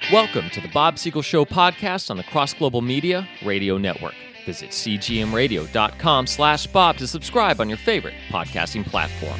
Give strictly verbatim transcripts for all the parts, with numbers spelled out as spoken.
Welcome to the Bob Siegel Show podcast on the Cross Global Media Radio Network. Visit cgmradio.com slash Bob to subscribe on your favorite podcasting platform.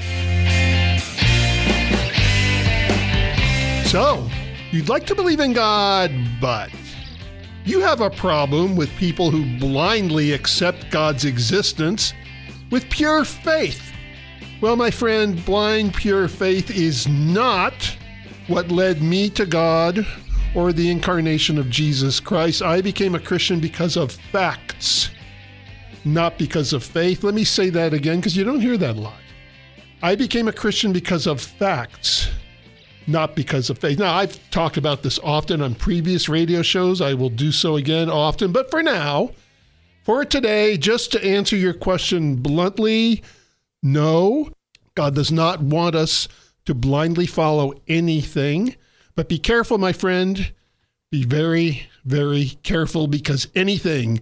So, you'd like to believe in God, but you have a problem with people who blindly accept God's existence with pure faith. Well, my friend, blind pure faith is not what led me to God or the incarnation of Jesus Christ. I became a Christian because of facts, not because of faith. Let me say that again, because you don't hear that a lot. I became a Christian because of facts, not because of faith. Now, I've talked about this often on previous radio shows. I will do so again often. But for now, for today, just to answer your question bluntly, no, God does not want us to blindly follow anything. But be careful, my friend. Be very, very careful, because anything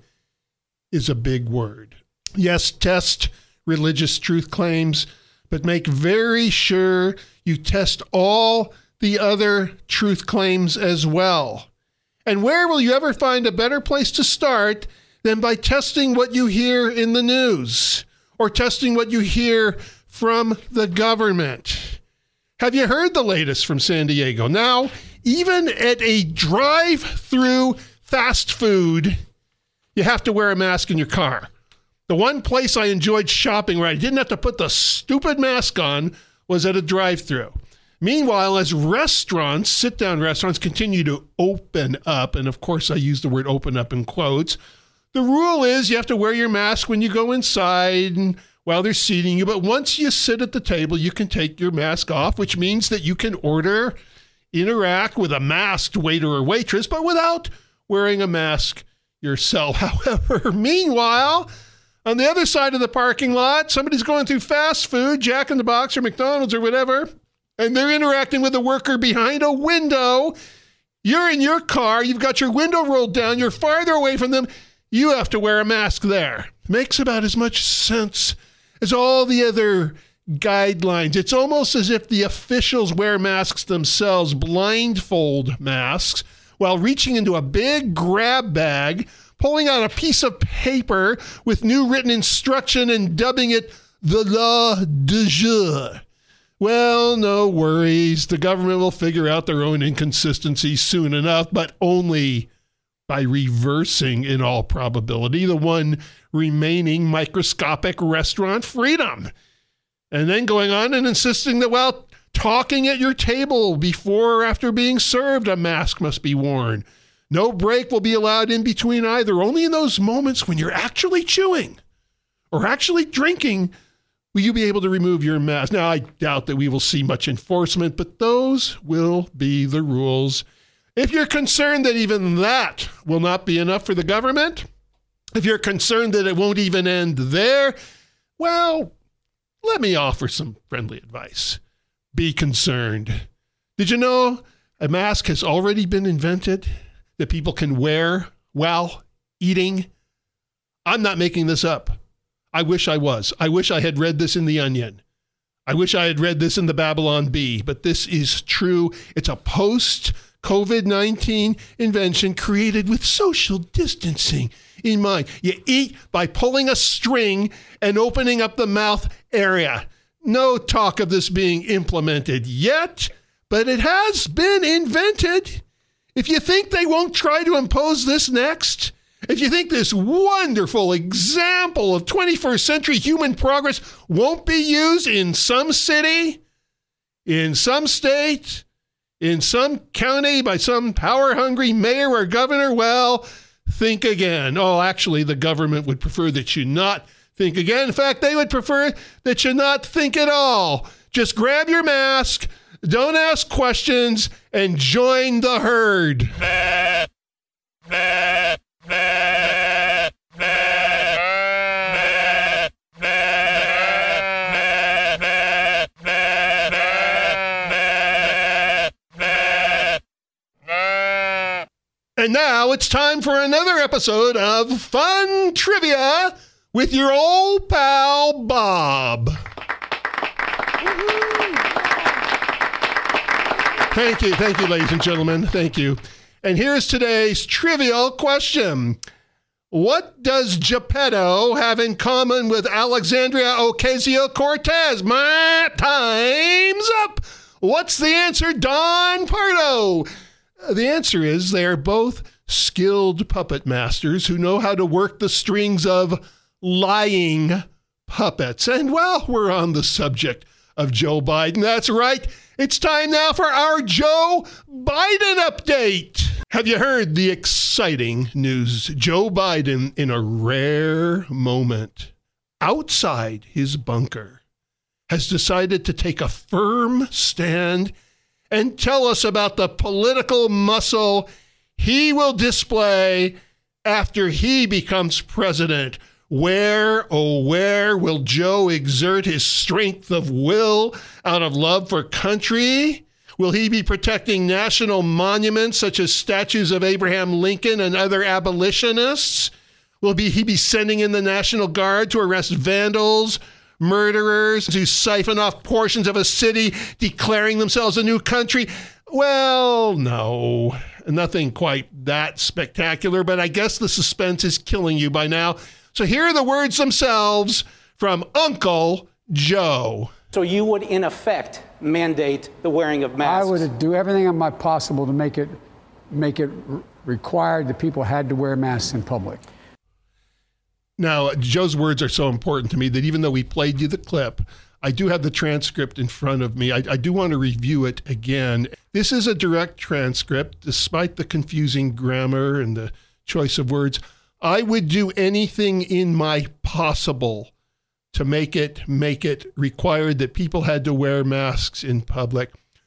is a big word. Yes, test religious truth claims, but make very sure you test all the other truth claims as well. And where will you ever find a better place to start than by testing what you hear in the news or testing what you hear from the government? Have you heard the latest from San Diego? Now, even at a drive-through fast food, you have to wear a mask in your car. The one place I enjoyed shopping where I didn't have to put the stupid mask on was at a drive-through. Meanwhile, as restaurants, sit-down restaurants, continue to open up, and of course I use the word open up in quotes, the rule is you have to wear your mask when you go inside and while they're seating you. But once you sit at the table, you can take your mask off, which means that you can order, interact with a masked waiter or waitress, but without wearing a mask yourself. However, meanwhile, on the other side of the parking lot, somebody's going through fast food, Jack in the Box or McDonald's or whatever, and they're interacting with a worker behind a window. You're in your car, you've got your window rolled down, you're farther away from them, you have to wear a mask there. Makes about as much sense as all the other guidelines. It's almost as if the officials wear masks themselves, blindfold masks, while reaching into a big grab bag, pulling out a piece of paper with new written instruction and dubbing it the law du jour. Well, no worries. The government will figure out their own inconsistencies soon enough, but only by reversing, in all probability, the one remaining microscopic restaurant freedom. And then going on and insisting that while talking at your table before or after being served, a mask must be worn. No break will be allowed in between either. Only in those moments when you're actually chewing or actually drinking will you be able to remove your mask. Now, I doubt that we will see much enforcement, but those will be the rules. If you're concerned that even that will not be enough for the government, if you're concerned that it won't even end there, well, let me offer some friendly advice. Be concerned. Did you know a mask has already been invented that people can wear while eating? I'm not making this up. I wish I was. I wish I had read this in The Onion. I wish I had read this in the Babylon Bee, but this is true. It's a post-COVID nineteen invention created with social distancing in mind. You eat by pulling a string and opening up the mouth area. No talk of this being implemented yet, but it has been invented. If you think they won't try to impose this next, if you think this wonderful example of twenty-first century human progress won't be used in some city, in some state, in some county by some power-hungry mayor or governor, well, think again. Oh, actually, the government would prefer that you not think again. In fact, they would prefer that you not think at all. Just grab your mask, don't ask questions, and join the herd. And now it's time for another episode of Fun Trivia with your old pal, Bob. Thank you. Thank you, ladies and gentlemen. Thank you. And here's today's trivial question. What does Geppetto have in common with Alexandria Ocasio-Cortez? My time's up. What's the answer, Don Pardo? The answer is they are both skilled puppet masters who know how to work the strings of lying puppets. And while we're on the subject of Joe Biden, that's right, it's time now for our Joe Biden update. Have you heard the exciting news? Joe Biden, in a rare moment, outside his bunker, has decided to take a firm stand and tell us about the political muscle he will display after he becomes president. Where, oh, where will Joe exert his strength of will out of love for country? Will he be protecting national monuments such as statues of Abraham Lincoln and other abolitionists? Will be, he be sending in the National Guard to arrest vandals, murderers, who siphon off portions of a city, declaring themselves a new country? Well, no, nothing quite that spectacular, but I guess the suspense is killing you by now. So here are the words themselves from Uncle Joe. So you would, in effect, mandate the wearing of masks? I would do everything in my possible to make it make it required that people had to wear masks in public. Now, Joe's words are so important to me that even though we played you the clip, I do have the transcript in front of me. I, I do want to review it again. This is a direct transcript, despite the confusing grammar and the choice of words. I would do anything in my possible to make it make it required that people had to wear masks in public.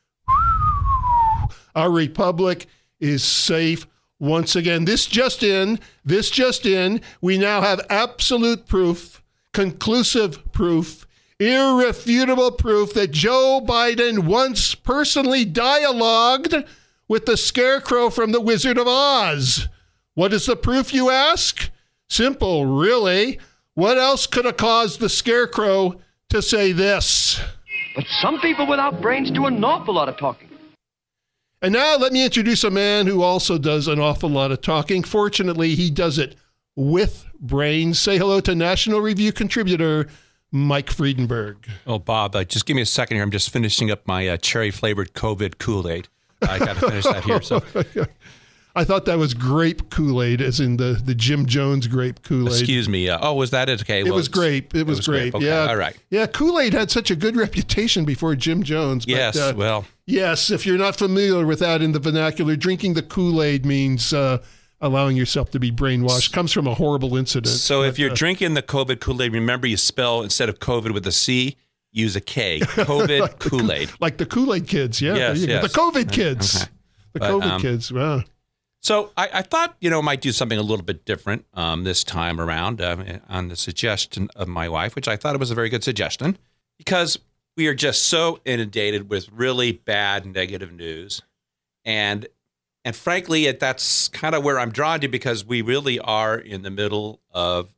Our republic is safe. Once again, this just in, this just in, we now have absolute proof, conclusive proof, irrefutable proof that Joe Biden once personally dialogued with the Scarecrow from The Wizard of Oz. What is the proof, you ask? Simple, really. What else could have caused the Scarecrow to say this? But some people without brains do an awful lot of talking. And now let me introduce a man who also does an awful lot of talking. Fortunately, he does it with brains. Say hello to National Review contributor Mike Friedenberg. Oh, Bob, uh, just give me a second here. I'm just finishing up my uh, cherry-flavored COVID Kool-Aid. I got to finish that here. So. I thought that was grape Kool-Aid, as in the, the Jim Jones grape Kool-Aid. Excuse me. Uh, oh, was that it? Okay. It well, was grape. It, it was, was grape. grape. Okay. Yeah. All right. Yeah, Kool-Aid had such a good reputation before Jim Jones. But, yes, uh, well. Yes, if you're not familiar with that in the vernacular, drinking the Kool-Aid means uh, allowing yourself to be brainwashed. Comes from a horrible incident. So but, if you're uh, drinking the COVID Kool-Aid, remember you spell, instead of COVID with a C, use a K. COVID like Kool-Aid. The, like the Kool-Aid kids, yeah. Yes, yes. The COVID kids. Okay. The But, COVID um, kids, wow. So I, I thought, you know, might do something a little bit different um, this time around uh, on the suggestion of my wife, which I thought it was a very good suggestion, because we are just so inundated with really bad negative news. And and frankly, it, that's kind of where I'm drawn to, because we really are in the middle of,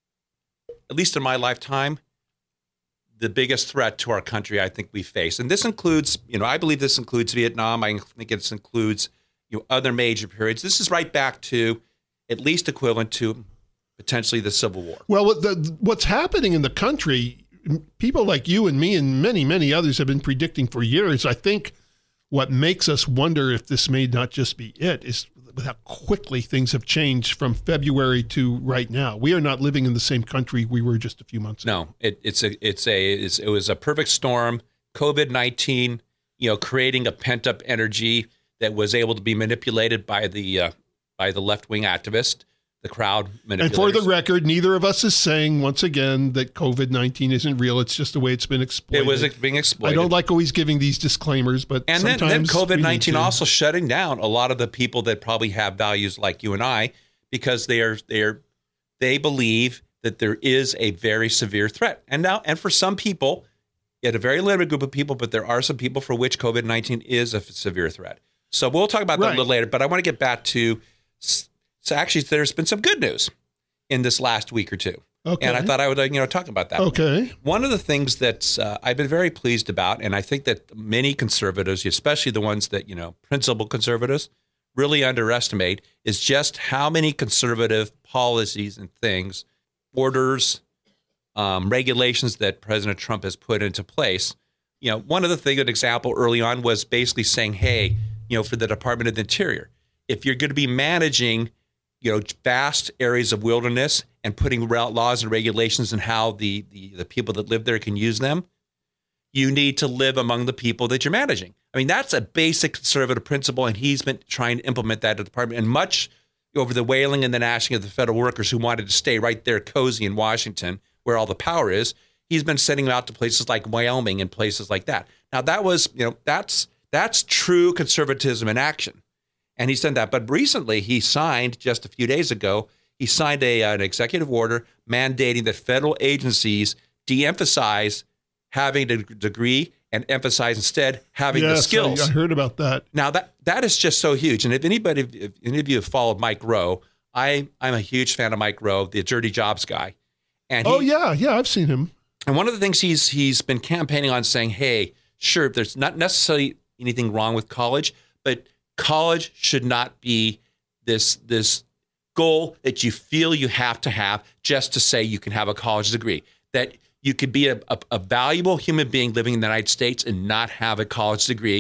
at least in my lifetime, the biggest threat to our country I think we face. And this includes, you know, I believe this includes Vietnam. I think it includes you know, other major periods. This is right back to at least equivalent to potentially the Civil War. Well, what the, what's happening in the country, people like you and me and many, many others have been predicting for years. I think what makes us wonder if this may not just be it is how quickly things have changed from February to right now. We are not living in the same country we were just a few months ago. No, it, it's a, it's a, it's, it was a perfect storm. COVID nineteen, you know, creating a pent up energy that was able to be manipulated by the uh, by the left-wing activist, the crowd manipulators. And for the record, neither of us is saying, once again, that COVID nineteen isn't real. It's just the way it's been exploited. It was being exploited. I don't like always giving these disclaimers, but and then, sometimes then COVID nineteen also shutting down a lot of the people that probably have values like you and I, because they are they are they believe that there is a very severe threat. And now, and for some people, yet a very limited group of people, but there are some people for which COVID nineteen is a severe threat. So we'll talk about that right. a little later, but I want to get back to, so actually there's been some good news in this last week or two. Okay. And I thought I would, you know, talk about that. Okay. One of the things that uh, I've been very pleased about, and I think that many conservatives, especially the ones that, you know, principled conservatives, really underestimate is just how many conservative policies and things, orders, um, regulations that President Trump has put into place. You know, one of the things, an example early on was basically saying, hey, you know, for the Department of the Interior, if you're going to be managing, you know, vast areas of wilderness and putting laws and regulations and how the, the, the people that live there can use them, you need to live among the people that you're managing. I mean, that's a basic conservative principle, and he's been trying to implement that at the department. And much over the wailing and the gnashing of the federal workers who wanted to stay right there cozy in Washington, where all the power is, he's been sending them out to places like Wyoming and places like that. Now, that was, you know, that's that's true conservatism in action. And he's done that. But recently, he signed, just a few days ago, he signed a, an executive order mandating that federal agencies de-emphasize having a degree and emphasize instead having yes, the skills. I, I heard about that. Now, that that is just so huge. And if anybody, if any of you have followed Mike Rowe, I, I'm a huge fan of Mike Rowe, the Dirty Jobs guy. And he, oh, yeah, yeah, I've seen him. And one of the things he's he's been campaigning on saying, hey, sure, there's not necessarily anything wrong with college, but college should not be this this goal that you feel you have to have just to say you can have a college degree, that you could be a, a, a valuable human being living in the United States and not have a college degree.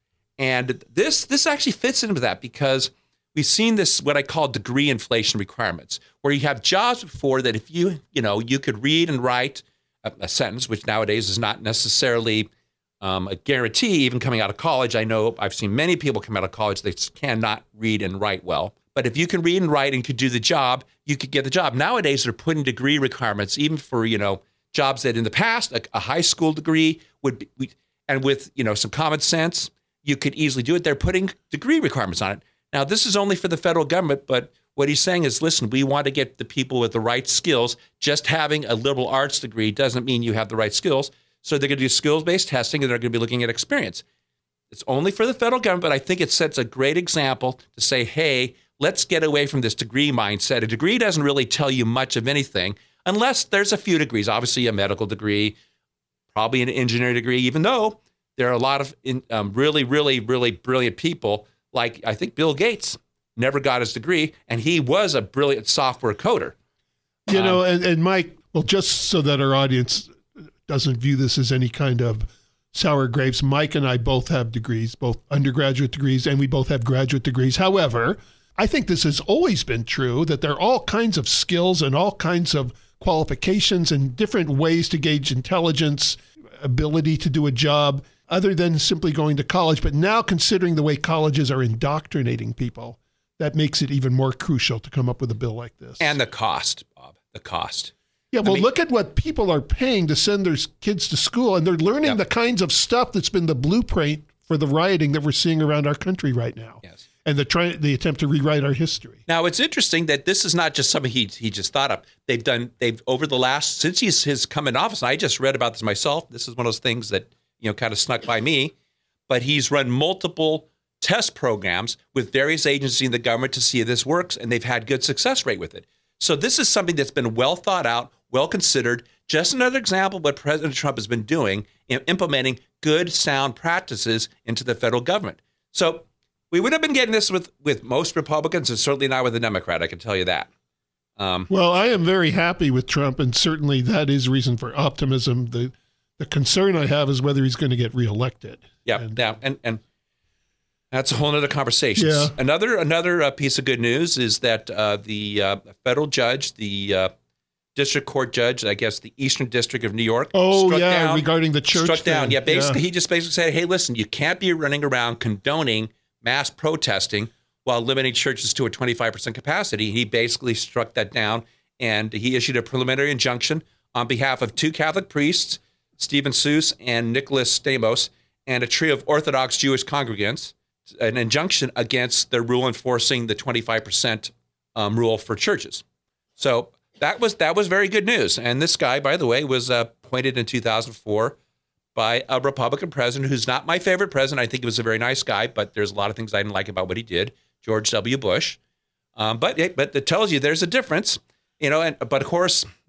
And this this actually fits into that because we've seen this, what I call degree inflation requirements, where you have jobs before that if you, you know, you could read and write a, a sentence, which nowadays is not necessarily um, a guarantee, even coming out of college. I know I've seen many people come out of college that cannot read and write well. But if you can read and write and could do the job, you could get the job. Nowadays, they're putting degree requirements, even for, you know, jobs that in the past, a, a high school degree would be, we, and with, you know, some common sense, you could easily do it. They're putting degree requirements on it. Now, this is only for the federal government, but what he's saying is, listen, we want to get the people with the right skills. Just having a liberal arts degree doesn't mean you have the right skills. So they're going to do skills-based testing, and they're going to be looking at experience. It's only for the federal government, but I think it sets a great example to say, hey, let's get away from this degree mindset. A degree doesn't really tell you much of anything unless there's a few degrees, obviously a medical degree, probably an engineering degree, even though there are a lot of in, um, really, really, really brilliant people, like I think Bill Gates never got his degree, and he was a brilliant software coder. You um, know, and, and Mike, well, just so that our audience doesn't view this as any kind of sour grapes, Mike and I both have degrees, both undergraduate degrees, and we both have graduate degrees. However, I think this has always been true, that there are all kinds of skills and all kinds of qualifications and different ways to gauge intelligence, ability to do a job, other than simply going to college. But now, considering the way colleges are indoctrinating people, that makes it even more crucial to come up with a bill like this. And the cost, Bob, the cost. Yeah, well, I mean, look at what people are paying to send their kids to school, and they're learning Yep. the kinds of stuff that's been the blueprint for the rioting that we're seeing around our country right now. Yes. And the try, the attempt to rewrite our history. Now, it's interesting that this is not just something he he just thought of. They've done, they've, over the last, since he's his come in office, and I just read about this myself. This is one of those things that, you know, kind of snuck by me, but he's run multiple test programs with various agencies in the government to see if this works, and they've had good success rate with it. So this is something that's been well thought out, well considered. Just another example of what President Trump has been doing in implementing good, sound practices into the federal government. So we would have been getting this with, with most Republicans, and certainly not with the Democrat, I can tell you that. Um, Well, I am very happy with Trump, and certainly that is reason for optimism. The the concern I have is whether he's going to get reelected. yeah, And- yeah, and and that's a whole other conversation. Yeah. Another another uh, piece of good news is that uh, the uh, federal judge, the uh, district court judge, I guess the Eastern District of New York, Oh, struck yeah, down, regarding the church struck down. thing. Yeah, basically, Yeah. he just basically said, "Hey, listen, you can't be running around condoning mass protesting while limiting churches to a twenty-five percent capacity." He basically struck that down, and he issued a preliminary injunction on behalf of two Catholic priests, Stephen Seuss and Nicholas Stamos, and a trio of Orthodox Jewish congregants, an injunction against the rule enforcing the twenty-five percent um, rule for churches. So that was that was very good news. And this guy, by the way, was uh, appointed in two thousand four by a Republican president who's not my favorite president. I think he was a very nice guy, but there's a lot of things I didn't like about what he did, George W. Bush. Um, but it, but it tells you there's a difference, you know. And but of course,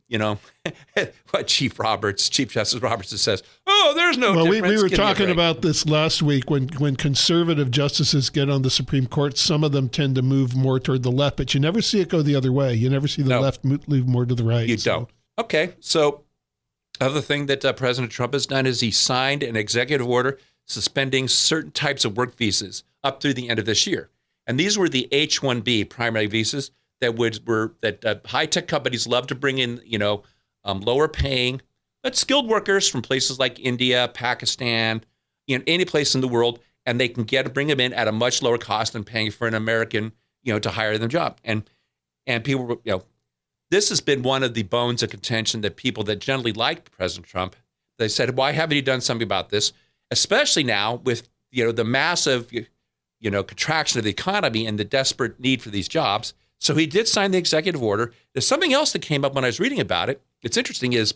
you know, what Chief Roberts, Chief Justice Roberts says, oh, there's no well, difference. We, we were Give me a talking break. about this last week when, when conservative justices get on the Supreme Court, some of them tend to move more toward the left, but you never see it go the other way. You never see the No. left move more to the right. You so. don't. Okay, so other thing that uh, President Trump has done is he signed an executive order suspending certain types of work visas up through the end of this year. And these were the H one B primary visas that would were that uh, high-tech companies love to bring in, you know, um, lower paying, but skilled workers from places like India, Pakistan, you know, any place in the world, and they can get bring them in at a much lower cost than paying for an American, you know, to hire them job. And and people, were, you know, this has been one of the bones of contention that people that generally liked President Trump, they said, why haven't you done something about this? Especially now with, you know, the massive, you know, contraction of the economy and the desperate need for these jobs. So he did sign the executive order. There's something else that came up when I was reading about it. It's interesting is,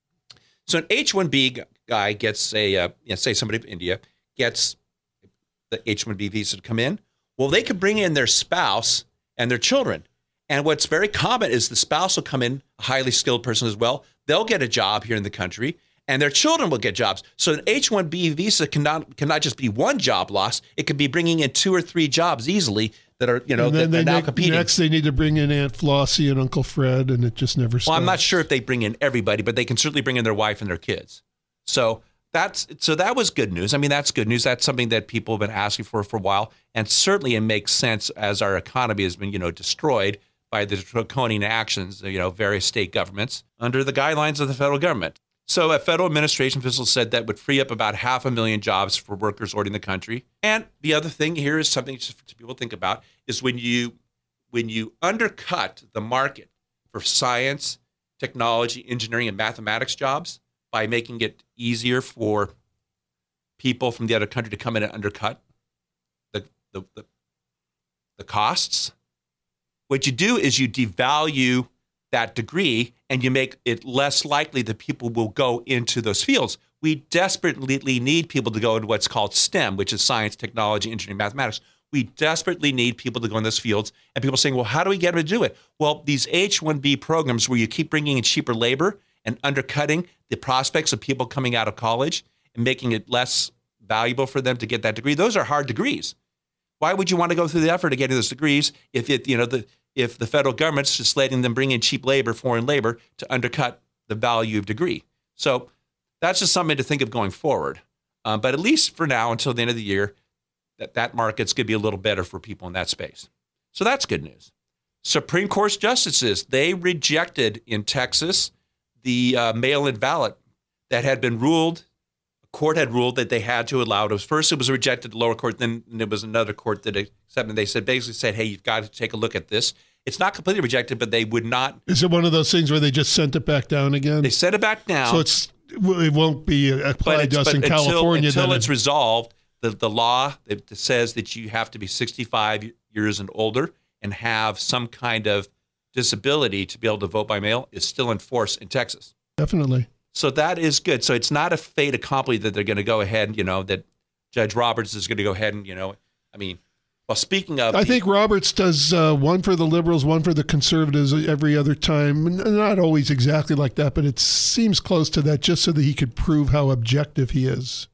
so an H one B guy gets a, uh, you know, say somebody from India gets the H one B visa to come in. Well, they could bring in their spouse and their children. And what's very common is the spouse will come in, a highly skilled person as well. They'll get a job here in the country, and their children will get jobs. So an H one B visa cannot cannot just be one job loss. It could be bringing in two or three jobs easily that are, you know, And then that they are now make- competing. Next, they need to bring in Aunt Flossie and Uncle Fred, and it just never stops. Well, I'm not sure if they bring in everybody, but they can certainly bring in their wife and their kids. So that's so that was good news. I mean, that's good news. That's something that people have been asking for for a while, and certainly it makes sense as our economy has been, you know, destroyed by the draconian actions, you know, various state governments under the guidelines of the federal government. So a federal administration official said that would free up about half a million jobs for workers ordering the country. And the other thing here is something just for people to think about is when you when you undercut the market for science, technology, engineering, and mathematics jobs by making it easier for people from the other country to come in and undercut the the, the, the costs, what you do is you devalue that degree and you make it less likely that people will go into those fields. We desperately need people to go into what's called STEM, which is science, technology, engineering, mathematics. We desperately need people to go in those fields. And people are saying, well, how do we get them to do it? Well, these H one B programs where you keep bringing in cheaper labor and undercutting the prospects of people coming out of college and making it less valuable for them to get that degree, those are hard degrees. Why would you want to go through the effort of getting those degrees if it, you know, the if the federal government's just letting them bring in cheap labor, foreign labor, to undercut the value of degree? So that's just something to think of going forward. Um, but at least for now, until the end of the year, that that market's going to be a little better for people in that space. So that's good news. Supreme Court justices, they rejected in Texas the uh, mail-in ballot that had been ruled. Court had ruled that they had to allow it. It was first it was rejected at the lower court, then there was another court that accepted. They said basically said, "Hey, you've got to take a look at this." It's not completely rejected, but they would not. Is it one of those things where they just sent it back down again? They sent it back down. So it's it won't be applied to us in until, California. Until then it's it, resolved, the the law that says that you have to be sixty-five years and older and have some kind of disability to be able to vote by mail is still in force in Texas. Definitely. So that is good. So it's not a fait accompli that they're going to go ahead, you know, that Judge Roberts is going to go ahead and, you know, I mean, well, speaking of... I the, think Roberts does uh, one for the liberals, one for the conservatives every other time. N- Not always exactly like that, but it seems close to that just so that he could prove how objective he is.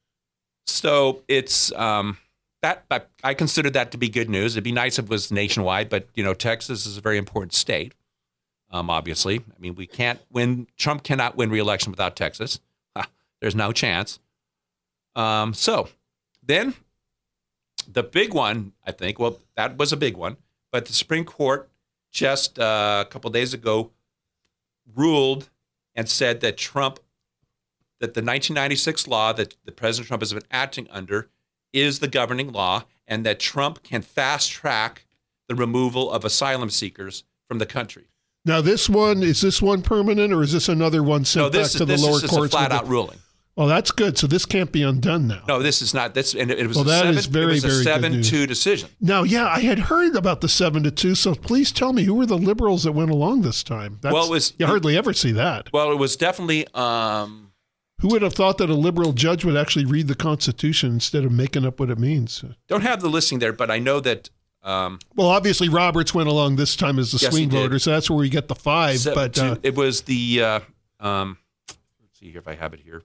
So it's... um that I, I consider that to be good news. It'd be nice if it was nationwide, but, you know, Texas is a very important state. Um, obviously, I mean, we can't win. Trump cannot win re-election without Texas. Ah, there's no chance. Um, so then the big one, I think, well, that was a big one, but the Supreme Court just uh, a couple of days ago ruled and said that Trump, that the nineteen ninety-six law that the President Trump has been acting under is the governing law, and that Trump can fast track the removal of asylum seekers from the country. Now, this one, is this one permanent, or is this another one sent No, this back is to the this lower is just courts? a flat with out the- ruling. Oh, that's good. So this can't be undone now. No, this is not. This and it was Well, a that seven, is very, it was a very good seven news. two decision. Now, yeah, I had heard about the seven to two. So please tell me, who were the liberals that went along this time? That's, Well, it was- you hardly ever see that. Well, it was definitely. Um, Who would have thought that a liberal judge would actually read the Constitution instead of making up what it means? don't have the listing there, but I know that Um, well, obviously Roberts went along this time as the Yes, swing he did. voter, so that's where we get the five. seven, but uh, two, it was the. Uh, um, let's see here if I have it here.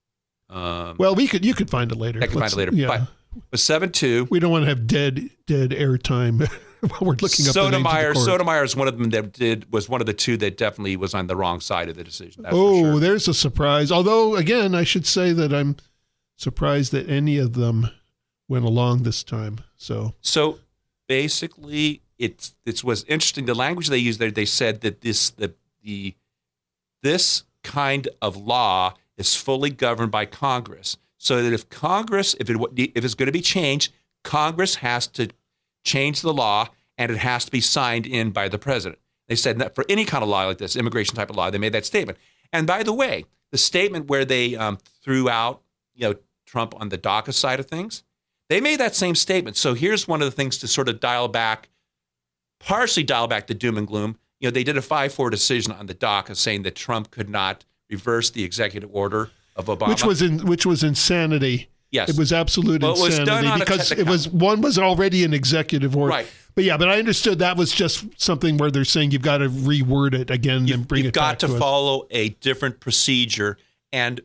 Um, well, we could you could find it later. I can Let's- find it later. Yeah. But it was seven two. We don't want to have dead dead airtime while we're looking up the names of the Sotomayor, court. Sotomayor is one of them that did was one of the two that definitely was on the wrong side of the decision. That's for Oh, sure. there's a surprise. Although, again, I should say that I'm surprised that any of them went along this time. So, So basically, it's it was interesting. The language they used there, they said that this the the this kind of law is fully governed by Congress. So that if Congress, if it if it's going to be changed, Congress has to change the law, and it has to be signed in by the president. They said that for any kind of law like this, immigration type of law, they made that statement. And by the way, the statement where they um, threw out, you know, Trump on the DACA side of things, they made that same statement. So here's one of the things to sort of dial back, partially dial back the doom and gloom. You know, they did a five four decision on the DACA saying that Trump could not reverse the executive order of Obama. which was in which was insanity. Yes. It was absolute Well, it was insanity done on a because it technicality. was one was already an executive order. Right. But yeah, but I understood that was just something where they're saying you've got to reword it again You've, and bring you've it got back to, to us. follow a different procedure. And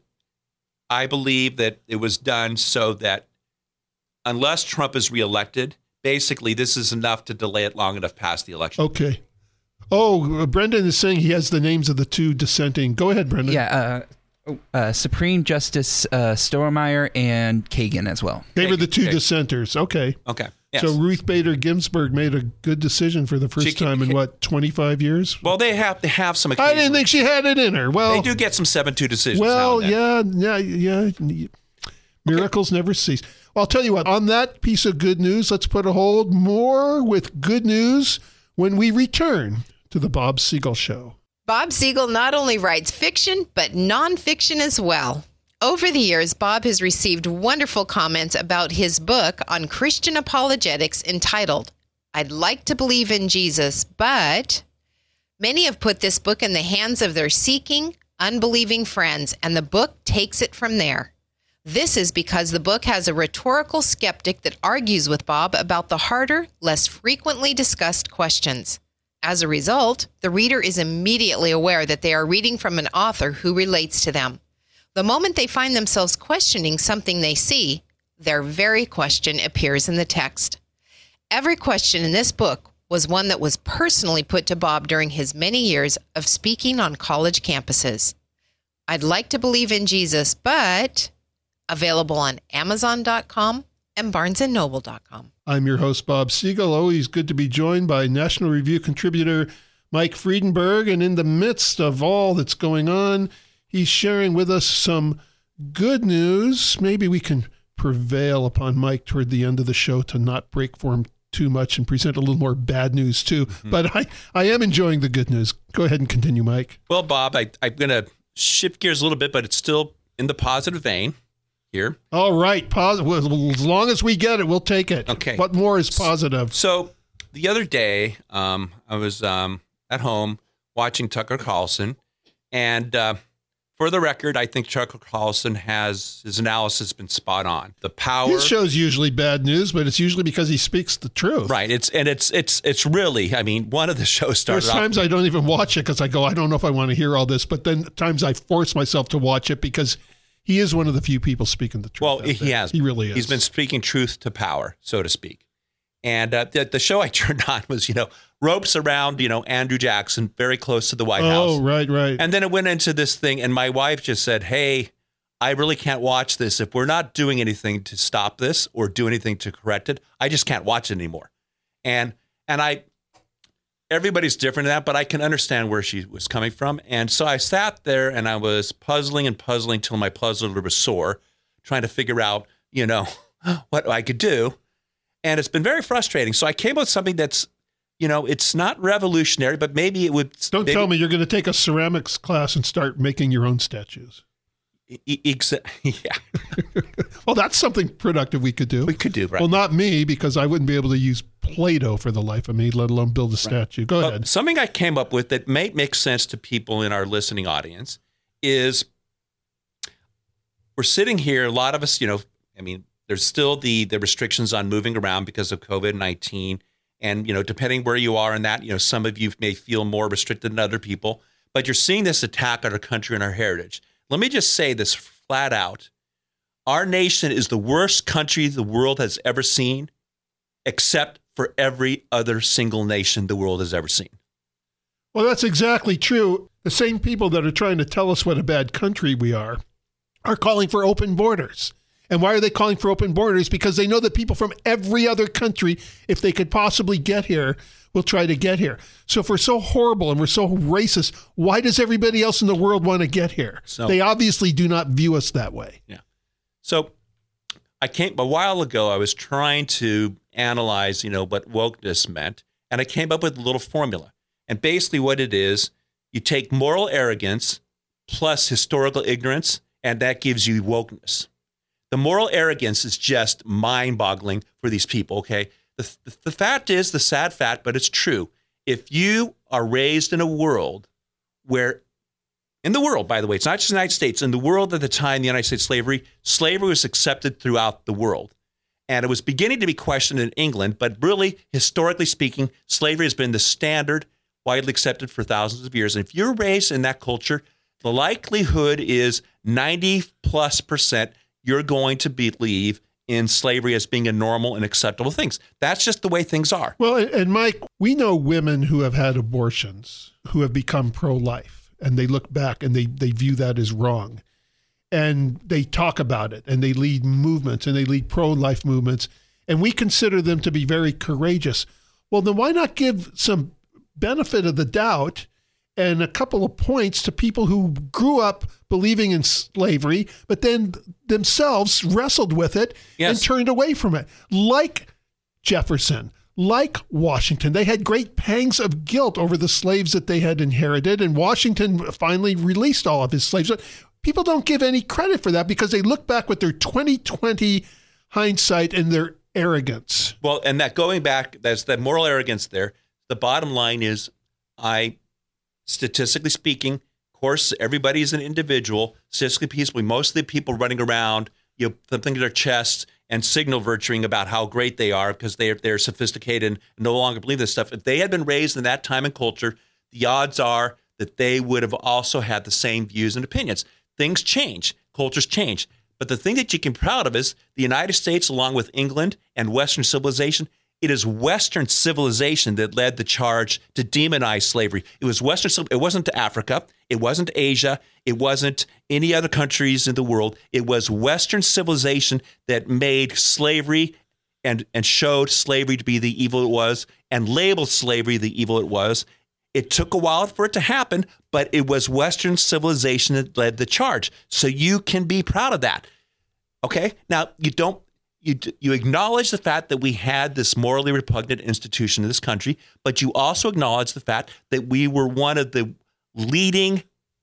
I believe that it was done so that unless Trump is reelected, basically this is enough to delay it long enough past the election. Okay. Oh, uh, Brendan is saying he has the names of the two dissenting. Go ahead, Brendan. Yeah, uh, uh, Supreme Justice uh, Stormeyer and Kagan as well. They were the two Okay. dissenters. Okay. Okay. Yes. So Ruth Bader Ginsburg made a good decision for the first She can- time in what, twenty-five years? well, they have to have some I occasion. didn't think she had it in her. Well, They do get some seven two decisions. well, now and then. yeah, yeah, yeah. Miracles never cease. Well, I'll tell you what, on that piece of good news, let's put a hold more with good news when we return to the Bob Siegel Show. Bob Siegel not only writes fiction, but nonfiction as well. Over the years, Bob has received wonderful comments about his book on Christian apologetics entitled, I'd Like to Believe in Jesus, but many have put this book in the hands of their seeking, unbelieving friends, and the book takes it from there. This is because the book has a rhetorical skeptic that argues with Bob about the harder, less frequently discussed questions. As a result, the reader is immediately aware that they are reading from an author who relates to them. The moment they find themselves questioning something they see, their very question appears in the text. Every question in this book was one that was personally put to Bob during his many years of speaking on college campuses. I'd like to believe in Jesus, but available on Amazon dot com and Barnes and Noble dot com. I'm your host, Bob Siegel. Always good to be joined by National Review contributor Mike Friedenberg. And in the midst of all that's going on, he's sharing with us some good news. Maybe we can prevail upon Mike toward the end of the show to not break form too much and present a little more bad news too. Mm-hmm. But I, I am enjoying the good news. Go ahead and continue, Mike. Well, Bob, I, I'm going to shift gears a little bit, but it's still in the positive vein here. All right. Positive. Well, as long as we get it, we'll take it. Okay. What more is positive? So the other day, um, I was um, at home watching Tucker Carlson, and uh, for the record, I think Tucker Carlson has his analysis been spot on. The power. His show's usually bad news, but it's usually because he speaks the truth. Right. It's and it's it's it's really. I mean, one of the shows started. There's off, times I don't even watch it because I go, I don't know if I want to hear all this. But then times I force myself to watch it because he is one of the few people speaking the truth. Well, out he there. has. He really is. He's been speaking truth to power, so to speak. And uh, the, the show I turned on was, you know, ropes around, you know, Andrew Jackson, very close to the White House. Oh, right, right. And then it went into this thing, and my wife just said, hey, I really can't watch this. If we're not doing anything to stop this or do anything to correct it, I just can't watch it anymore. And and I, everybody's different in that, but I can understand where she was coming from. And so I sat there, and I was puzzling and puzzling till my puzzler was sore, trying to figure out, you know, what I could do. And it's been very frustrating. So I came up with something that's, you know, it's not revolutionary, but maybe it would. Don't maybe, tell me you're going to take a ceramics class and start making your own statues. E- exa- yeah. Well, that's something productive we could do. We could do, right. Well, not me, because I wouldn't be able to use Play-Doh for the life of me, let alone build a statue. Go But ahead. something I came up with that may make sense to people in our listening audience is we're sitting here, a lot of us, you know, I mean, there's still the the restrictions on moving around because of COVID nineteen. And, you know, depending where you are in that, you know, some of you may feel more restricted than other people, but you're seeing this attack on our country and our heritage. Let me just say this flat out. Our nation is the worst country the world has ever seen, except for every other single nation the world has ever seen. Well, that's exactly true. The same people that are trying to tell us what a bad country we are are calling for open borders. And why are they calling for open borders? Because they know that people from every other country, if they could possibly get here, will try to get here. So if we're so horrible and we're so racist, why does everybody else in the world want to get here? So, they obviously do not view us that way. Yeah. So I came a while ago, I was trying to analyze, you know, what wokeness meant, and I came up with a little formula. And basically what it is, you take moral arrogance plus historical ignorance, and that gives you wokeness. The moral arrogance is just mind-boggling for these people, okay? The, the, the fact is, the sad fact, but it's true. If you are raised in a world where, in the world, by the way, it's not just the United States, in the world at the time, the United States slavery, slavery was accepted throughout the world. And it was beginning to be questioned in England, but really, historically speaking, slavery has been the standard, widely accepted for thousands of years. And if you're raised in that culture, the likelihood is ninety plus percent you're going to believe in slavery as being a normal and acceptable thing. That's just the way things are. Well, and Mike, we know women who have had abortions who have become pro-life, and they look back and they, they view that as wrong. And they talk about it, and they lead movements, and they lead pro-life movements, and we consider them to be very courageous. Well, then why not give some benefit of the doubt and a couple of points to people who grew up believing in slavery, but then themselves wrestled with it yes. and turned away from it, like Jefferson, like Washington. They had great pangs of guilt over the slaves that they had inherited, and Washington finally released all of his slaves. But people don't give any credit for that because they look back with their twenty twenty hindsight and their arrogance. Well, and that going back, that's that moral arrogance there. The bottom line is, I... statistically speaking, of course, everybody is an individual. Statistically peacefully, most of the people running around, you know, something to their chests and signal virtuing about how great they are because they're they're sophisticated and no longer believe this stuff. If they had been raised in that time and culture, the odds are that they would have also had the same views and opinions. Things change, cultures change. But the thing that you can be proud of is the United States, along with England and Western civilization, it is Western civilization that led the charge to demonize slavery. It was Western. It wasn't to Africa. It wasn't Asia. It wasn't any other countries in the world. It was Western civilization that made slavery and, and showed slavery to be the evil it was and labeled slavery the evil it was. It took a while for it to happen, but it was Western civilization that led the charge. So you can be proud of that. Okay? Now, you don't You, you acknowledge the fact that we had this morally repugnant institution in this country, but you also acknowledge the fact that we were one of the leading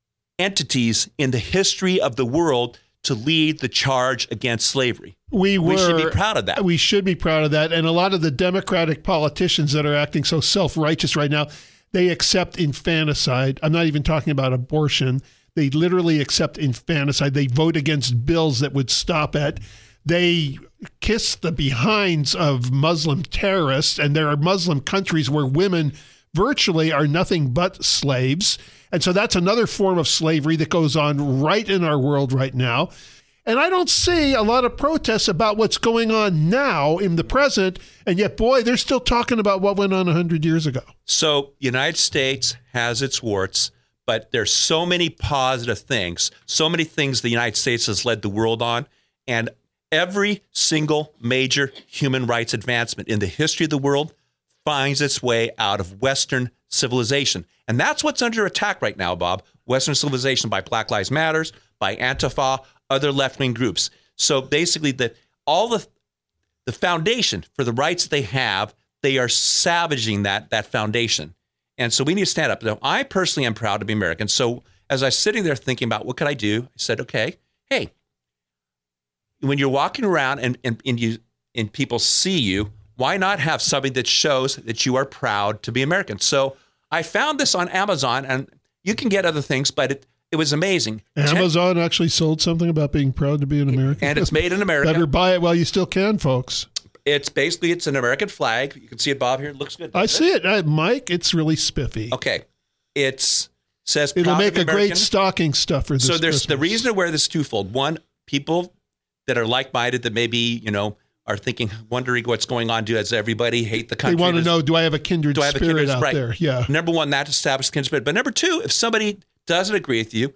entities in the history of the world to lead the charge against slavery. We, were, we should be proud of that. We should be proud of that. And a lot of the Democratic politicians that are acting so self-righteous right now, they accept infanticide. I'm not even talking about abortion. They literally accept infanticide. They vote against bills that would stop it. They kiss the behinds of Muslim terrorists, and there are Muslim countries where women virtually are nothing but slaves. And so that's another form of slavery that goes on right in our world right now. And I don't see a lot of protests about what's going on now in the present, and yet, boy, they're still talking about what went on one hundred years ago. So the United States has its warts, but there's so many positive things, so many things the United States has led the world on, and every single major human rights advancement in the history of the world finds its way out of Western civilization. And that's what's under attack right now, Bob. Western civilization by Black Lives Matter, by Antifa, other left-wing groups. So basically, the all the the foundation for the rights they have, they are savaging that that foundation. And so we need to stand up. Now, I personally am proud to be American. So as I was sitting there thinking about what could I do, I said, okay, hey, when you're walking around and, and, and you and people see you, why not have something that shows that you are proud to be American? So I found this on Amazon, and you can get other things, but it, it was amazing. Amazon Ten- actually sold something about being proud to be an American. And it's made in America. Better buy it while you still can, folks. it's basically, it's an American flag. You can see it, Bob, here. It looks good. I see it, it. Uh, Mike, it's really spiffy. Okay. It's says It'll proud make to a be great American. stocking stuffer this So there's the Christmas. reason to wear this is twofold. One, people that are like-minded that maybe, you know, are thinking, wondering what's going on. Does everybody hate the They country? want to Does- know, do I have a kindred do I have a spirit kindred out right. there? Yeah. Number one, that establishes kindred spirit. But number two, if somebody doesn't agree with you,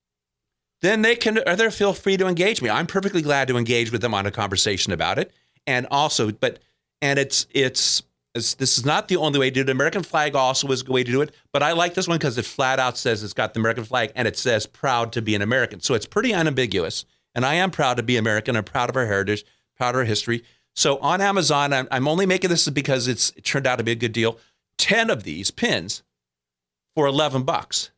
then they can, or they feel free to engage me. I'm perfectly glad to engage with them on a conversation about it. And also, but, and it's, it's, it's this is not the only way to do it. American flag also is a way to do it. But I like this one because it flat out says it's got the American flag and it says proud to be an American. So it's pretty unambiguous. And I am proud to be American. I'm proud of our heritage, proud of our history. So on Amazon, I'm, I'm only making this because it's it turned out to be a good deal. ten of these pins for eleven bucks.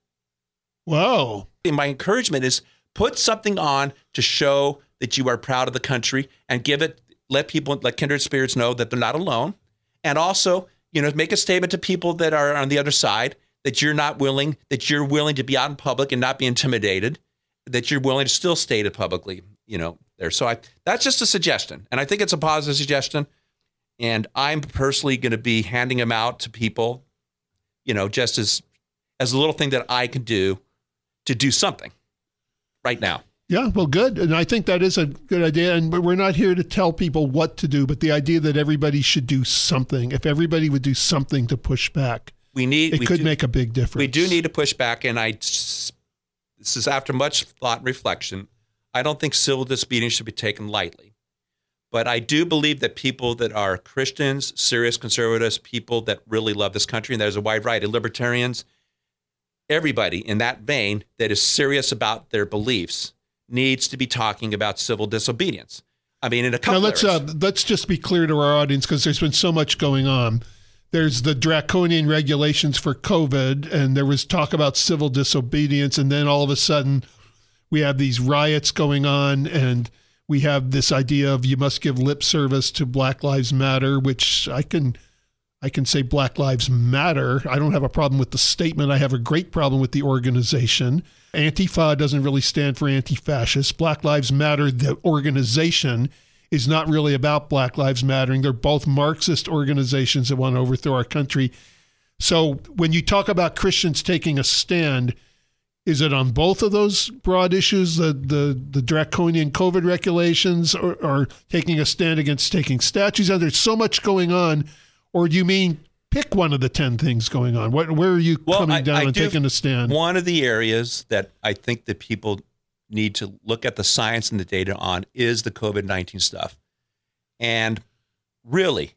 Whoa. And my encouragement is put something on to show that you are proud of the country and give it, let people, let kindred spirits know that they're not alone. And also, you know, make a statement to people that are on the other side that you're not willing, that you're willing to be out in public and not be intimidated, that you're willing to still state it publicly, you know, there. So I, that's just a suggestion. And I think it's a positive suggestion. And I'm personally going to be handing them out to people, you know, just as, as a little thing that I can do to do something right now. Yeah, well, good. And I think that is a good idea. And but we're not here to tell people what to do, but the idea that everybody should do something. If everybody would do something to push back, we need, it we could do, make a big difference. We do need to push back. And I, this is after much thought and reflection. I don't think civil disobedience should be taken lightly. But I do believe that people that are Christians, serious conservatives, people that really love this country, and there's a wide variety of libertarians, everybody in that vein that is serious about their beliefs needs to be talking about civil disobedience. I mean, in a couple now let's areas. uh, let's just be clear to our audience, because there's been so much going on. There's the draconian regulations for COVID, and there was talk about civil disobedience, and then all of a sudden we have these riots going on, and we have this idea of you must give lip service to Black Lives Matter, which I can I can say Black Lives Matter. I don't have a problem with the statement. I have a great problem with the organization. Antifa doesn't really stand for anti-fascist. Black Lives Matter, the organization, is not really about Black Lives Mattering. They're both Marxist organizations that want to overthrow our country. So when you talk about Christians taking a stand, is it on both of those broad issues, the the, the draconian COVID regulations, or, or taking a stand against taking statues out? There's so much going on. Or do you mean pick one of the ten things going on? What, where are you Well, coming I- down I and do- taking a stand? One of the areas that I think that people need to look at the science and the data on is the COVID nineteen stuff. And really,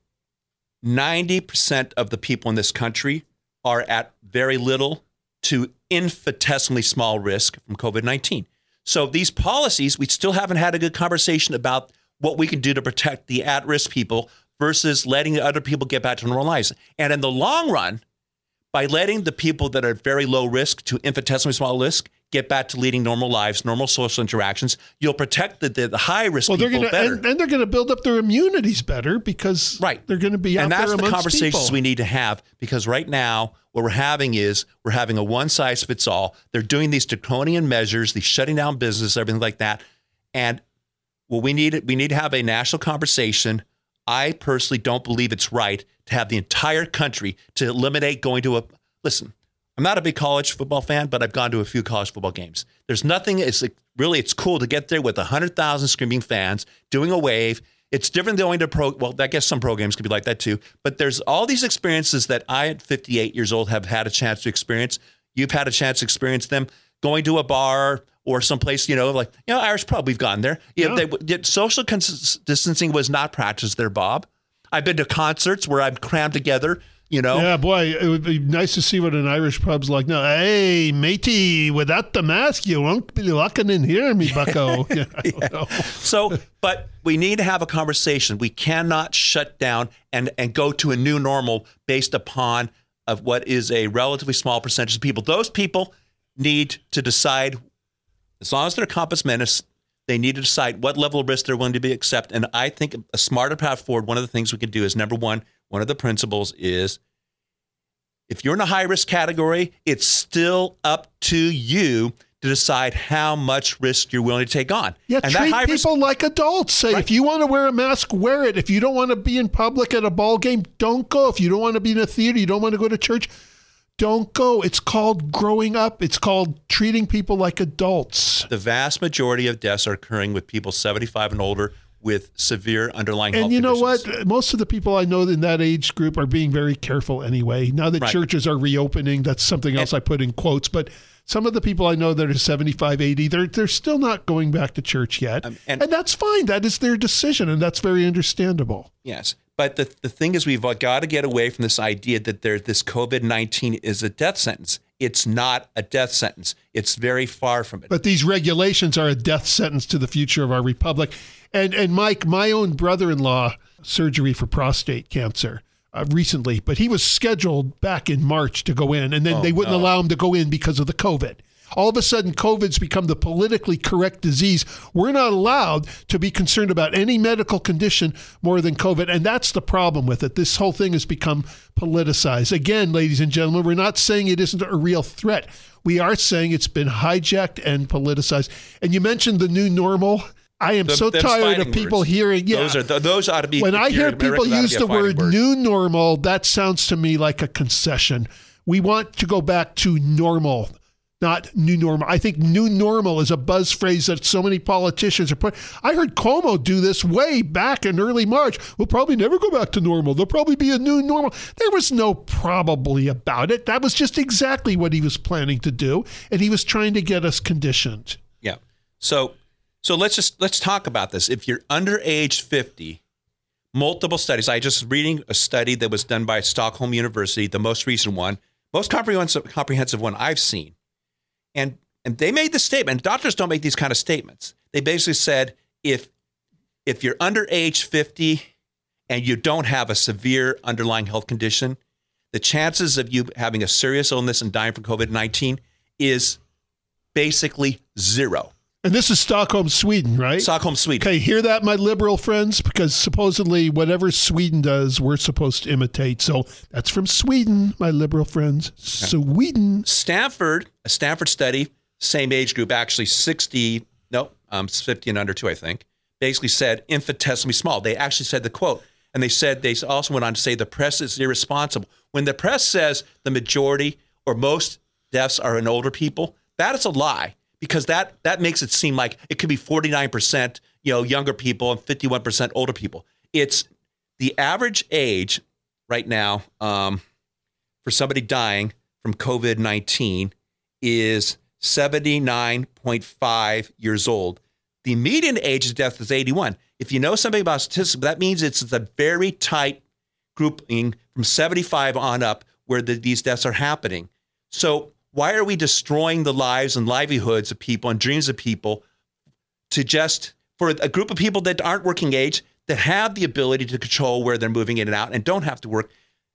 ninety percent of the people in this country are at very little to infinitesimally small risk from COVID nineteen. So these policies, we still haven't had a good conversation about what we can do to protect the at-risk people versus letting other people get back to normal lives. And in the long run, by letting the people that are very low risk to infinitesimally small risk get back to leading normal lives, normal social interactions, you'll protect the, the, the high risk well, they're people gonna, better. and, and they're going to build up their immunities better because Right. they're going to be out and that's there the amongst conversations people. we need to have, because right now what we're having is we're having a one size fits all. They're doing these draconian measures, these shutting down business, everything like that. And well, we need we need to have a national conversation. I personally don't believe it's right to have the entire country to eliminate going to a listen. I'm not a big college football fan, but I've gone to a few college football games. There's nothing. It's like, really, it's cool to get there with a hundred thousand screaming fans doing a wave. It's different than going to pro. Well, I guess some programs could be like that too. But there's all these experiences that I, at fifty-eight years old, have had a chance to experience. You've had a chance to experience them. Going to a bar or someplace, you know, like, you know, Irish pub, we've gone there. Yeah. They, they, social cons- distancing was not practiced there, Bob. I've been to concerts where I'm crammed together, you know. Yeah, boy, it would be nice to see what an Irish pub's like now. Hey, matey, without the mask, you won't be walking in here, me bucko. Yeah, I don't know. So, but we need to have a conversation. We cannot shut down and, and go to a new normal based upon of what is a relatively small percentage of people. Those people need to decide, as long as they're compass menace, they need to decide what level of risk they're willing to be accept. And I think a smarter path forward, one of the things we can do is, number one, one of the principles is, if you're in a high risk category, it's still up to you to decide how much risk you're willing to take on. Yeah, and treat that high people risk, like adults. Say, right. if you want to wear a mask, wear it. If you don't want to be in public at a ball game, don't go. If you don't want to be in a theater, you don't want to go to church, don't go. It's called growing up. It's called treating people like adults. The vast majority of deaths are occurring with people seventy-five and older with severe underlying health And you know conditions. what? Most of the people I know in that age group are being very careful anyway. Now that Right. churches are reopening, that's something else And- I put in quotes. But some of the people I know that are seventy-five, eighty, they're, they're still not going back to church yet. Um, and- and that's fine. That is their decision, and that's very understandable. Yes. But the, the thing is, we've got to get away from this idea that there, this COVID nineteen is a death sentence. It's not a death sentence. It's very far from it. But these regulations are a death sentence to the future of our republic. And and Mike, my own brother-in-law, surgery for prostate cancer uh, recently, but he was scheduled back in March to go in, and then Oh, they wouldn't no. allow him to go in because of the COVID. All of a sudden, COVID's become the politically correct disease. We're not allowed to be concerned about any medical condition more than COVID, and that's the problem with it. This whole thing has become politicized. Again, ladies and gentlemen, we're not saying it isn't a real threat. We are saying it's been hijacked and politicized. And you mentioned the new normal. I am The- so them's tired of fighting people words. hearing, yeah. Those are th- those ought to be. When if I you're hear people American, that ought to use be a the fighting word new normal, that sounds to me like a concession. We want to go back to normal, not new normal. I think new normal is a buzz phrase that so many politicians are put. I heard Cuomo do this way back in early March. We'll probably never go back to normal. There'll probably be a new normal. There was no probably about it. That was just exactly what he was planning to do, and he was trying to get us conditioned. Yeah. So so let's just let's talk about this. If you're under age fifty, multiple studies. I just reading a study that was done by Stockholm University, the most recent one, most comprehensive comprehensive one I've seen. And and they made the statement. Doctors don't make these kind of statements. They basically said if if you're under age fifty and you don't have a severe underlying health condition, the chances of you having a serious illness and dying from COVID nineteen is basically zero. And this is Stockholm, Sweden, right? Stockholm, Sweden. Okay, hear that, my liberal friends? Because supposedly whatever Sweden does, we're supposed to imitate. So that's from Sweden, my liberal friends. Sweden. Stanford, a Stanford study, same age group, actually sixty, no, um, fifty and under too, I think, basically said infinitesimally small. They actually said the quote, and they said, they also went on to say the press is irresponsible. When the press says the majority or most deaths are in older people, that is a lie. Because that that makes it seem like it could be forty-nine percent, you know, younger people and fifty-one percent older people. It's the average age right now um, for somebody dying from COVID nineteen is seventy-nine point five years old. The median age of death is eighty-one. If you know something about statistics, that means it's a very tight grouping from seventy-five on up where the, these deaths are happening. So why are we destroying the lives and livelihoods of people and dreams of people to just, for a group of people that aren't working age, that have the ability to control where they're moving in and out and don't have to work?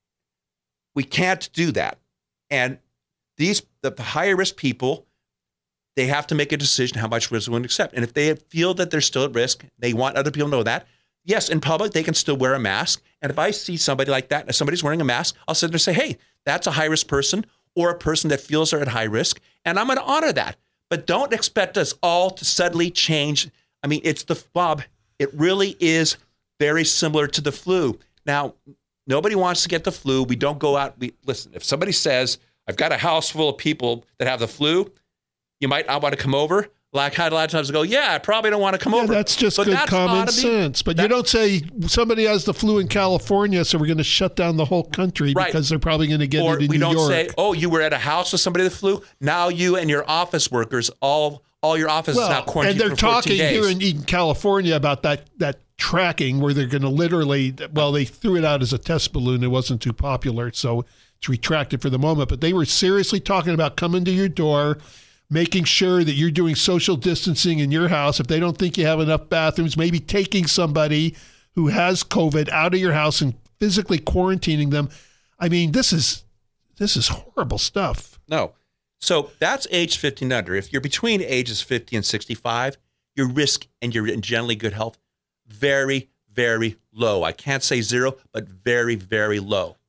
We can't do that. And these, the, the higher risk people, they have to make a decision how much risk they're going to accept. And if they feel that they're still at risk, they want other people to know that. Yes, in public, they can still wear a mask. And if I see somebody like that, if somebody's wearing a mask, I'll sit there and say, hey, that's a high risk person, or a person that feels they're at high risk, and I'm going to honor that. But don't expect us all to suddenly change. I mean, it's the, Bob, it really is very similar to the flu. Now, nobody wants to get the flu. We don't go out. We, listen, if somebody says, I've got a house full of people that have the flu, you might not want to come over. Like I had a lot of times go, yeah, I probably don't want to come Yeah, over. that's just But good that's common ought to be- sense. But that- you don't say somebody has the flu in California, so we're going to shut down the whole country Right. because they're probably going to get Or it in we New don't York. say, oh, you were at a house with somebody that flew. Now you and your office workers, all all your office is now Well, quarantined and they're for fourteen talking days. here in, in California about that that tracking where they're going to literally, well, they threw it out as a test balloon. It wasn't too popular, so it's retracted for the moment. But they were seriously talking about coming to your door, making sure that you're doing social distancing in your house. If they don't think you have enough bathrooms, maybe taking somebody who has COVID out of your house and physically quarantining them. I mean, this is this is horrible stuff. No. So that's age fifty and under. If you're between ages fifty and sixty-five, your risk and you're in generally good health, very, very low. I can't say zero, but very, very low.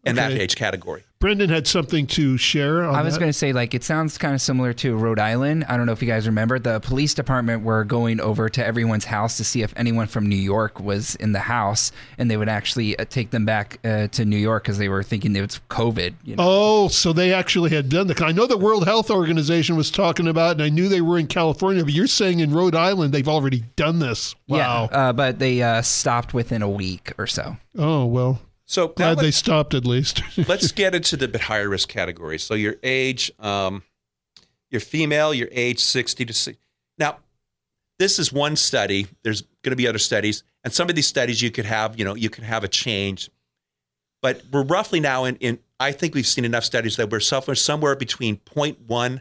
in that Okay. age category. Brendan had something to share on I was that. going to say, like, it sounds kind of similar to Rhode Island. I don't know if you guys remember. The police department were going over to everyone's house to see if anyone from New York was in the house, and they would actually uh, take them back uh, to New York because they were thinking it was COVID. You know? Oh, so they actually had done that. I know the World Health Organization was talking about it, and I knew they were in California, but you're saying in Rhode Island they've already done this. Wow. Yeah, uh, but they uh, stopped within a week or so. Oh, well, So now glad they let's, stopped at least. let's get into the bit higher risk categories. So your age, um, you're female, your age sixty to sixty. Now, this is one study. There's going to be other studies, and some of these studies you could have, you know, you could have a change. But we're roughly now in, in I think we've seen enough studies that we're somewhere somewhere between zero point one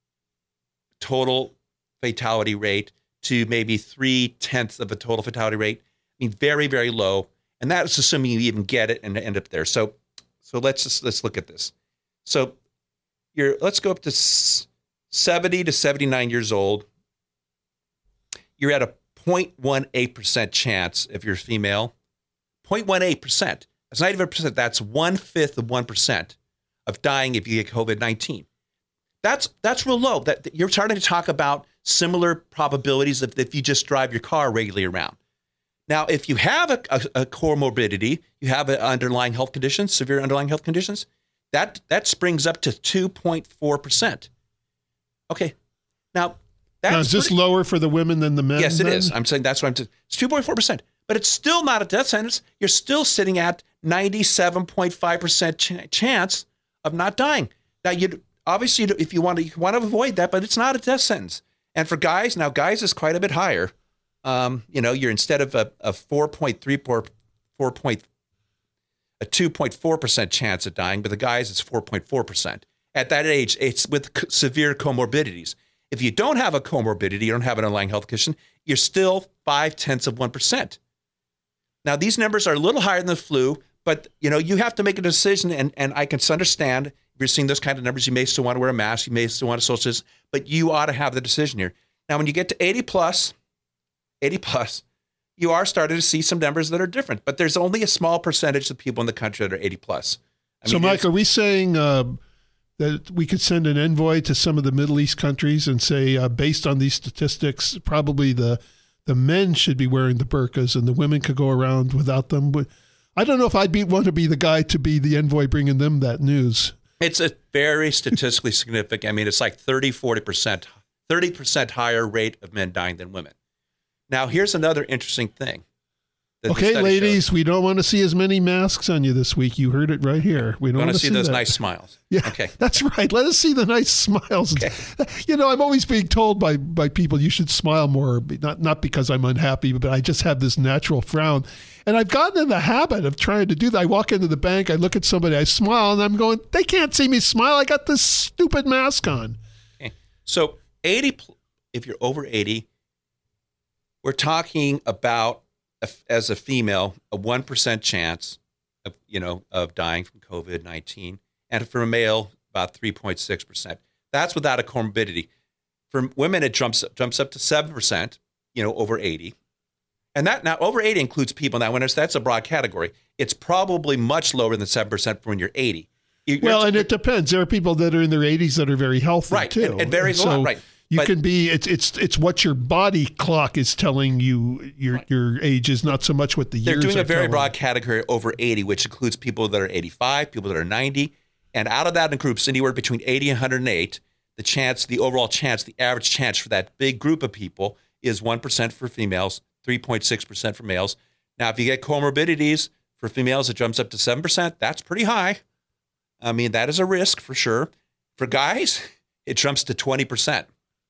total fatality rate to maybe three tenths of a total fatality rate. I mean, very, very low. And that's assuming you even get it and end up there. So, so let's just, let's look at this. So, you're let's go up to seventy to seventy-nine years old. You're at a zero point one eight percent chance if you're female. zero point one eight percent. That's not even a percent. That's one fifth of one percent of dying if you get COVID nineteen. That's that's real low. That you're starting to talk about similar probabilities if, if you just drive your car regularly around. Now, if you have a, a, a comorbidity, you have an underlying health condition, severe underlying health conditions, that that springs up to two point four percent. Okay. Now, that's now, is this pretty, lower for the women than the men? yes, it then? is. I'm saying that's what I'm saying. It's two point four percent, but it's still not a death sentence. You're still sitting at ninety-seven point five percent ch- chance of not dying. Now, you obviously, if you want to, you want to avoid that, but it's not a death sentence. And for guys, now guys is quite a bit higher. Um, you know, you're instead of a, a four point three four, four point, a two point four percent chance of dying, but the guys it's four point four percent. At that age, it's with c- severe comorbidities. If you don't have a comorbidity, you don't have an underlying health condition, you're still five tenths of one percent. Now, these numbers are a little higher than the flu, but you know, you have to make a decision, and, and I can understand if you're seeing those kind of numbers, you may still want to wear a mask, you may still want to social distance, but you ought to have the decision here. Now, when you get to eighty plus, eighty plus, you are starting to see some numbers that are different, but there's only a small percentage of people in the country that are eighty plus. I So, mean, Mike, are we saying uh, that we could send an envoy to some of the Middle East countries and say, uh, based on these statistics, probably the the men should be wearing the burqas and the women could go around without them? But I don't know if I'd be, want to be the guy to be the envoy bringing them that news. It's a very statistically significant. I mean, it's like thirty, forty percent, thirty percent higher rate of men dying than women. Now, here's another interesting thing. that the Okay, study ladies, shows. we don't want to see as many masks on you this week. You heard it right here. We don't want want to see those that. nice smiles. Yeah, Okay. that's right. Let us see the nice smiles. Okay. You know, I'm always being told by, by people you should smile more, not not because I'm unhappy, but I just have this natural frown. And I've gotten in the habit of trying to do that. I walk into the bank, I look at somebody, I smile, and I'm going, they can't see me smile. I got this stupid mask on. Okay. So eighty, pl- if you're over eighty, we're talking about, a, as a female, a one percent chance of, you know, of dying from COVID nineteen. And for a male, about three point six percent. That's without a comorbidity. For women, it jumps, jumps up to seven percent, you know, over eighty. And that now over eighty includes people. Now, when it's, that's a broad category, it's probably much lower than seven percent when you're eighty. You're, Well, you're, and it depends. There are people that are in their eighties that are very healthy, Right, too. and- and varies a so lot, right. You But- can be, it's it's it's what your body clock is telling you your Right. your age is, not so much what the They're years doing are a very telling broad you. category over eighty, which includes people that are eighty-five, people that are ninety. And out of that in groups, anywhere between eighty and one hundred eight, the chance, the overall chance, the average chance for that big group of people is one percent for females, three point six percent for males. Now, if you get comorbidities for females, it jumps up to seven percent. That's pretty high. I mean, that is a risk for sure. For guys, it jumps to twenty percent.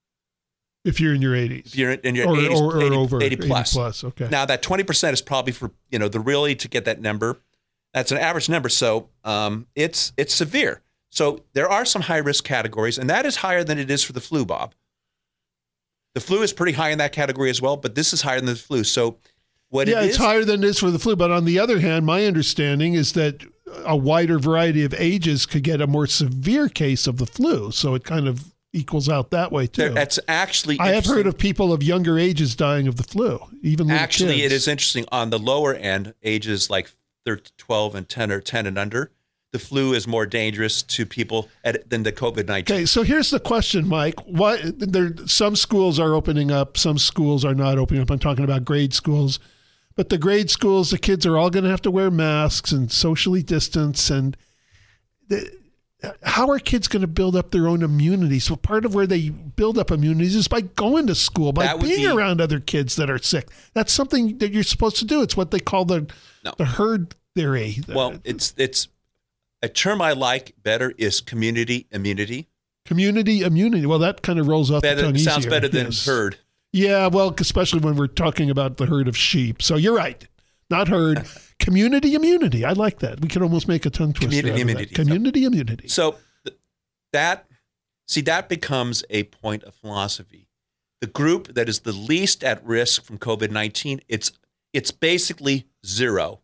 If you're in your eighties. If you're in your or, eighties, or, or eighty, over eighty plus. eighty plus, okay. Now that twenty percent is probably for, you know, the really to get that number. That's an average number. So um, it's it's severe. So there are some high risk categories, and that is higher than it is for the flu, Bob. The flu is pretty high in that category as well, but this is higher than the flu. So what yeah, it it's is, higher than it is for the flu. But on the other hand, my understanding is that a wider variety of ages could get a more severe case of the flu. So it kind of equals out that way too. there- that's actually I have heard interesting. of people of younger ages dying of the flu, even little Actually, kids. it is interesting on the lower end, ages like thirteen, twelve and ten or ten and under. the flu is more dangerous to people at, than the COVID nineteen. Okay, so here's the question, Mike. What there? Some schools are opening up, some schools are not opening up. I'm talking about grade schools. But the grade schools, the kids are all going to have to wear masks and socially distance. And the, how are kids going to build up their own immunity? So part of where they build up immunities is by going to school, by being be, around other kids that are sick. That's something that you're supposed to do. It's what they call the no. the herd theory. Well, it's it's a term I like better is community immunity. Community immunity. Well, that kind of rolls off better, the tongue easier. Sounds better than yes. herd. Yeah, well, especially when we're talking about the herd of sheep. So you're right. Not herd. Community immunity. I like that. We can almost make a tongue twister. Community immunity. Community so, immunity. So th- that, see, that becomes a point of philosophy. The group that is the least at risk from COVID nineteen, it's it's basically zero.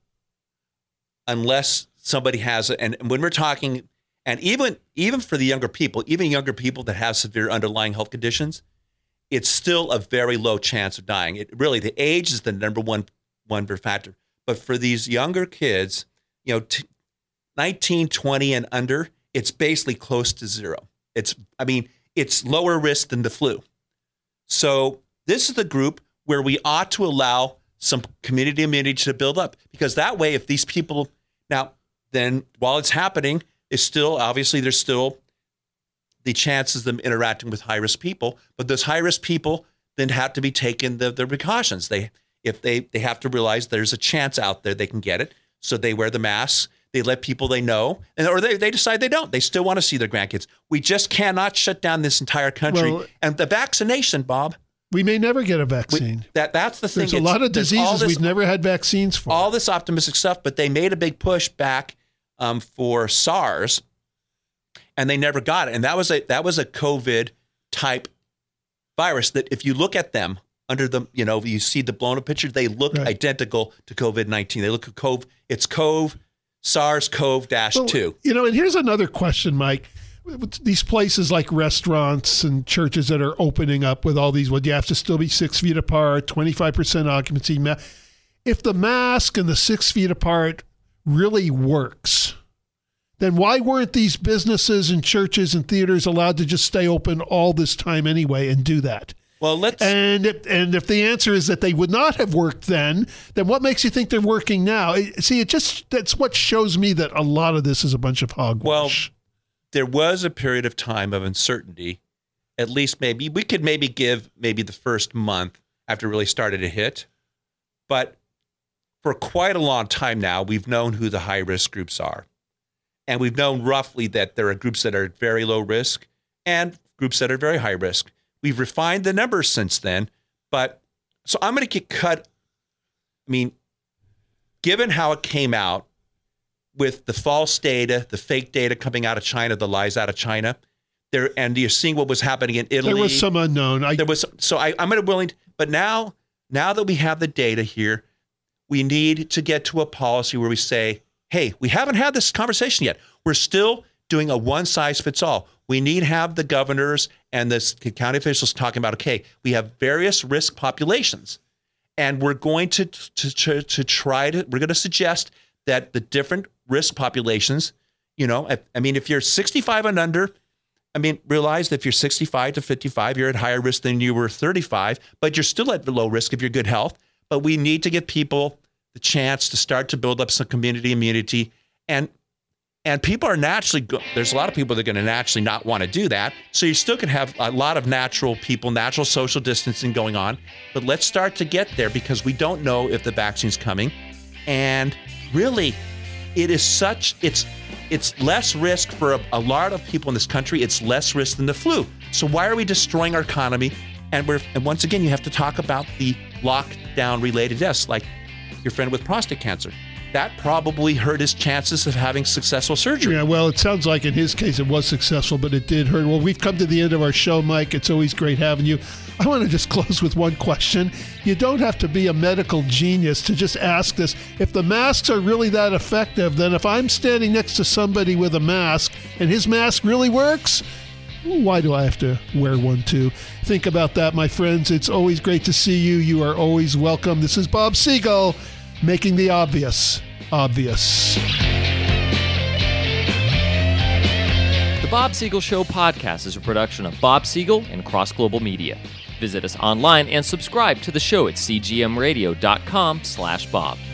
Unless somebody has it. And when we're talking, and even even for the younger people, even younger people that have severe underlying health conditions, it's still a very low chance of dying. It really, the age is the number one one factor. But for these younger kids, you know, t- nineteen, twenty and under, it's basically close to zero. It's, I mean, it's lower risk than the flu. So this is the group where we ought to allow some community immunity to build up, because that way, if these people, now, then while it's happening, it's still, obviously, there's still the chances of them interacting with high-risk people, but those high-risk people then have to be taken the, the precautions. They, if they, they have to realize there's a chance out there they can get it, so they wear the masks, they let people they know, and or they, they decide they don't. They still want to see their grandkids. We just cannot shut down this entire country. Well, and the vaccination, Bob. We may never get a vaccine. We, that That's the thing. There's a it's, lot of diseases this, we've never had vaccines for. All this optimistic stuff, but they made a big push back um, for SARS, and they never got it. And that was a that was a COVID type virus that, if you look at them under the, you know, you see the blown up picture, they look right. identical to COVID nineteen. They look at CoV. It's CoV, SARS-CoV two. Well, you know, and here's another question, Mike. These places like restaurants and churches that are opening up with all these, well, you have to still be six feet apart, twenty-five percent occupancy. If the mask and the six feet apart really works, then why weren't these businesses and churches and theaters allowed to just stay open all this time anyway and do that? Well, let's. And if, and if the answer is that they would not have worked then, then what makes you think they're working now? See, it just, that's what shows me that a lot of this is a bunch of hogwash. Well, there was a period of time of uncertainty. At least maybe we could maybe give maybe the first month after it really started to hit. But for quite a long time now, we've known who the high risk groups are. And we've known roughly that there are groups that are very low risk and groups that are very high risk. We've refined the numbers since then. But so I'm going to get cut. I mean, given how it came out, with the false data, the fake data coming out of China, the lies out of China, there, and you're seeing what was happening in Italy. There was some unknown. I, there was so I, I'm going to willing, to, but now, now that we have the data here, we need to get to a policy where we say, hey, we haven't had this conversation yet. We're still doing a one size fits all. We need to have the governors and the county officials talking about, okay, we have various risk populations, and we're going to to to, to try to we're going to suggest that the different risk populations, you know, I, I mean, if you're sixty-five and under, I mean, realize that if you're sixty-five to fifty-five, you're at higher risk than you were thirty-five, but you're still at low risk if you're good health. But we need to give people the chance to start to build up some community immunity. And and people are naturally, go- there's a lot of people that are going to naturally not want to do that. So you still can have a lot of natural people, natural social distancing going on. But let's start to get there, because we don't know if the vaccine's coming. And really, it is such, it's it's less risk for a, a lot of people in this country. It's less risk than the flu. So why are we destroying our economy? And we're and once again, you have to talk about the lockdown related deaths, like your friend with prostate cancer. That probably hurt his chances of having successful surgery. Yeah, well, it sounds like in his case it was successful, but it did hurt. Well, we've come to the end of our show, Mike. It's always great having you. I want to just close with one question. You don't have to be a medical genius to just ask this. If the masks are really that effective, then if I'm standing next to somebody with a mask and his mask really works, why do I have to wear one too? Think about that, my friends. It's always great to see you. You are always welcome. This is Bob Siegel, making the obvious obvious. Bob Siegel Show podcast is a production of Bob Siegel and Cross Global Media. Visit us online and subscribe to the show at c g m radio dot com slash bob.